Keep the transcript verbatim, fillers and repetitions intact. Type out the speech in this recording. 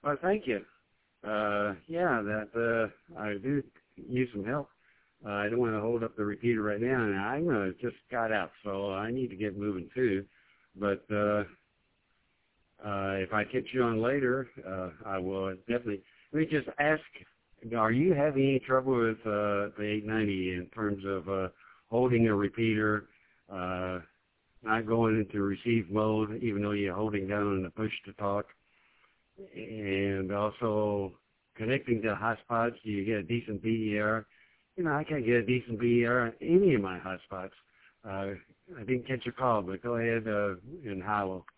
Well, thank you. Uh, yeah, that uh, I do use some help. Uh, I don't want to hold up the repeater right now, and I'm uh, just got out, so I need to get moving too. But uh, uh, if I catch you on later, uh, I will definitely. Let me just ask: are you having any trouble with uh, the eight ninety in terms of uh, holding a repeater, uh, not going into receive mode, even though you're holding down the push to talk? And also connecting to hotspots, do you get a decent B E R? You know, I can't get a decent B E R on any of my hotspots. Uh, I didn't catch your call, but go ahead uh, and howl.